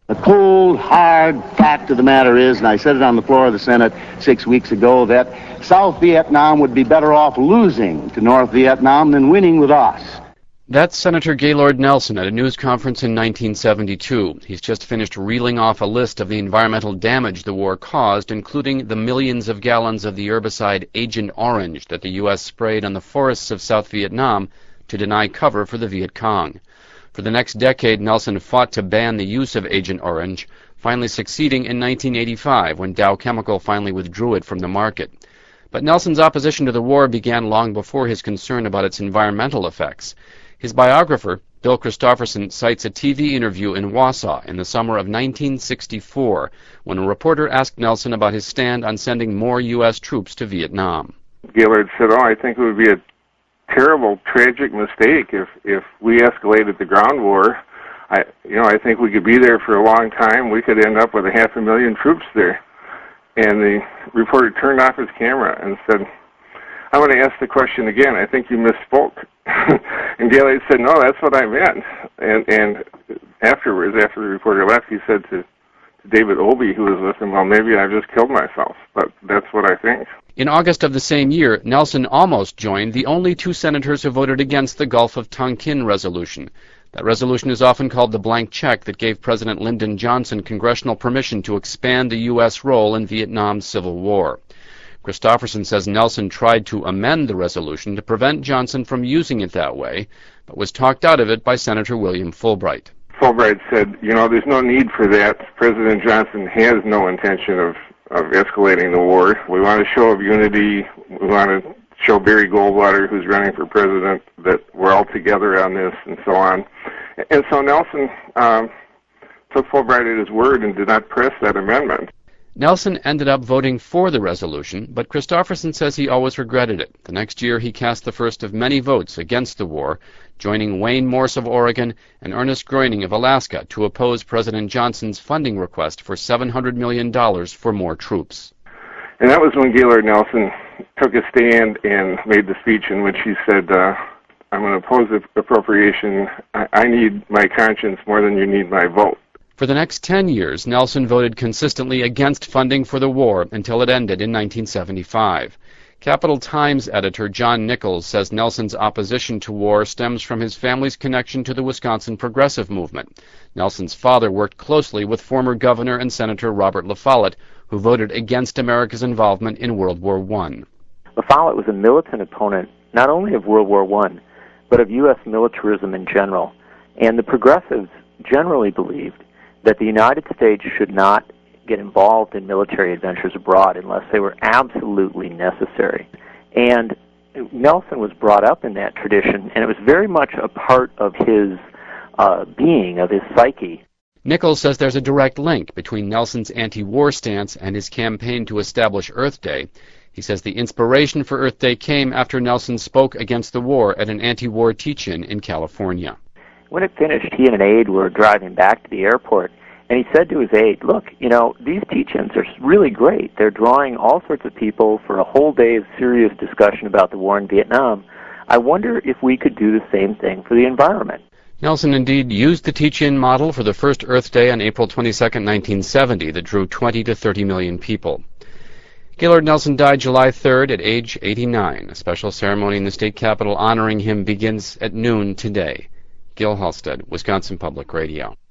The cold, hard fact of the matter is, and I said it on the floor of the Senate 6 weeks ago, that South Vietnam would be better off losing to North Vietnam than winning with us. That's Senator Gaylord Nelson at a news conference in 1972. He's just finished reeling off a list of the environmental damage the war caused, including the millions of gallons of the herbicide Agent Orange that the U.S. sprayed on the forests of South Vietnam to deny cover for the Viet Cong. For the next decade, Nelson fought to ban the use of Agent Orange, finally succeeding in 1985 when Dow Chemical finally withdrew it from the market. But Nelson's opposition to the war began long before his concern about its environmental effects. His biographer, Bill Christopherson, cites a TV interview in Wausau in the summer of 1964 when a reporter asked Nelson about his stand on sending more U.S. troops to Vietnam. Gaylord said, I think it would be a terrible, tragic mistake if we escalated the ground war. I think we could be there for a long time. We could end up with 500,000 troops there. And the reporter turned off his camera and said, I want to ask the question again. I think you misspoke. And Gaylord said, no, that's what I meant. And afterwards, after the reporter left, he said to David Obey, who was with him, well, maybe I've just killed myself, but that's what I think. In August of the same year, Nelson almost joined the only two senators who voted against the Gulf of Tonkin resolution. That resolution is often called the blank check that gave President Lyndon Johnson congressional permission to expand the U.S. role in Vietnam's Civil War. Christopherson says Nelson tried to amend the resolution to prevent Johnson from using it that way, but was talked out of it by Senator William Fulbright. Fulbright said, there's no need for that. President Johnson has no intention of escalating the war. We want a show of unity. We want to show Barry Goldwater, who's running for president, that we're all together on this, and so on. And so Nelson took Fulbright at his word and did not press that amendment. Nelson ended up voting for the resolution, but Christopherson says he always regretted it. The next year he cast the first of many votes against the war, joining Wayne Morse of Oregon and Ernest Groening of Alaska to oppose President Johnson's funding request for $700 million for more troops. And that was when Gaylord Nelson took a stand and made the speech in which he said, I'm going to oppose the appropriation. I need my conscience more than you need my vote. For the next 10 years, Nelson voted consistently against funding for the war until it ended in 1975. Capital Times editor John Nichols says Nelson's opposition to war stems from his family's connection to the Wisconsin Progressive Movement. Nelson's father worked closely with former Governor and Senator Robert La Follette, who voted against America's involvement in World War I. La Follette was a militant opponent not only of World War I, but of U.S. militarism in general. And the Progressives generally believed that the United States should not get involved in military adventures abroad unless they were absolutely necessary. And Nelson was brought up in that tradition, and it was very much a part of his being, of his psyche. Nichols says there's a direct link between Nelson's anti-war stance and his campaign to establish Earth Day. He says the inspiration for Earth Day came after Nelson spoke against the war at an anti-war teach-in in California. When it finished, he and an aide were driving back to the airport, and he said to his aide, look, these teach-ins are really great. They're drawing all sorts of people for a whole day of serious discussion about the war in Vietnam. I wonder if we could do the same thing for the environment. Nelson indeed used the teach-in model for the first Earth Day on April 22, 1970, that drew 20 to 30 million people. Gaylord Nelson died July 3rd at age 89. A special ceremony in the state capitol honoring him begins at noon today. Gil Halstead, Wisconsin Public Radio.